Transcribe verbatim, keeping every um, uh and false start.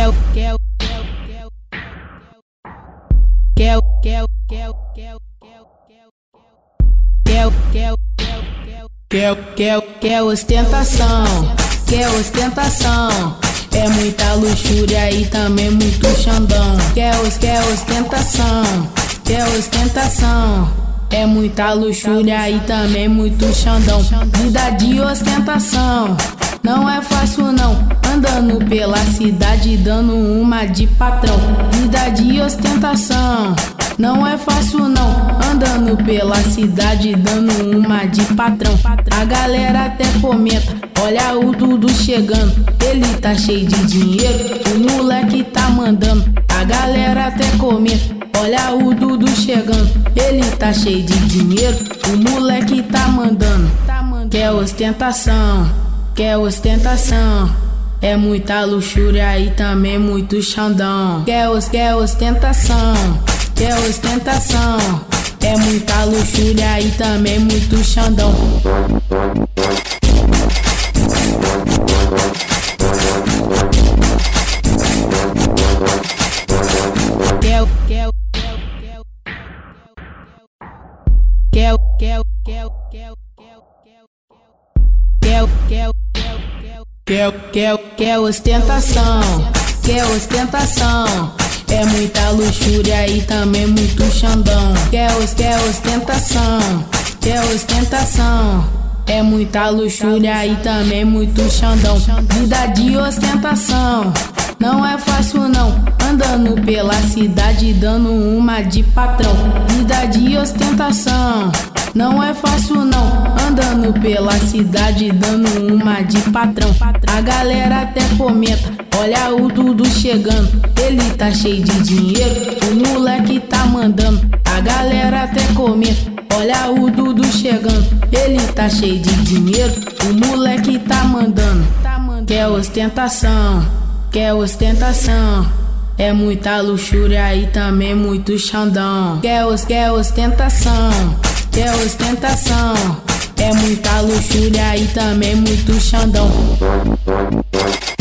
quer, quer, quer, quer, quer, quer, quer, quer, quer, quer, quer ostentação, quer ostentação. É muita luxúria e também muito xandão. Quer, os, quer ostentação, quer ostentação. É muita luxúria e também muito xandão. Vida de ostentação não é fácil não, andando pela cidade dando uma de patrão. Vida de ostentação não é fácil não, andando pela cidade dando uma de patrão. A galera até comenta, olha o Dudu chegando, ele tá cheio de dinheiro, o moleque tá mandando. A galera até comenta, olha o Dudu chegando, ele tá cheio de dinheiro, o moleque tá mandando. Quer ostentação, quer ostentação. É muita luxúria e também muito xandão. Quer, os, quer ostentação, quer ostentação. É muita luxúria e também muito xandão. Quer, quer, quer, quer, quer, quer, quer, quer, quer, quer, quer ostentação, quer ostentação. É muita luxúria e também muito xandão. Quer, os, quer ostentação, quer ostentação. É muita luxúria e também muito xandão. Vida de ostentação não é fácil não, andando pela cidade dando uma de patrão. Vida de ostentação não é fácil não, andando pela cidade dando uma de patrão. A galera até comenta, olha o Dudu chegando, ele tá cheio de dinheiro, o moleque tá mandando. A galera até comenta, olha o Dudu chegando, ele tá cheio de dinheiro, o moleque tá mandando. Quer ostentação, quer ostentação. É muita luxúria e também muito xandão. Quer, os, quer ostentação, quer ostentação. É muita luxúria e também muito xandão.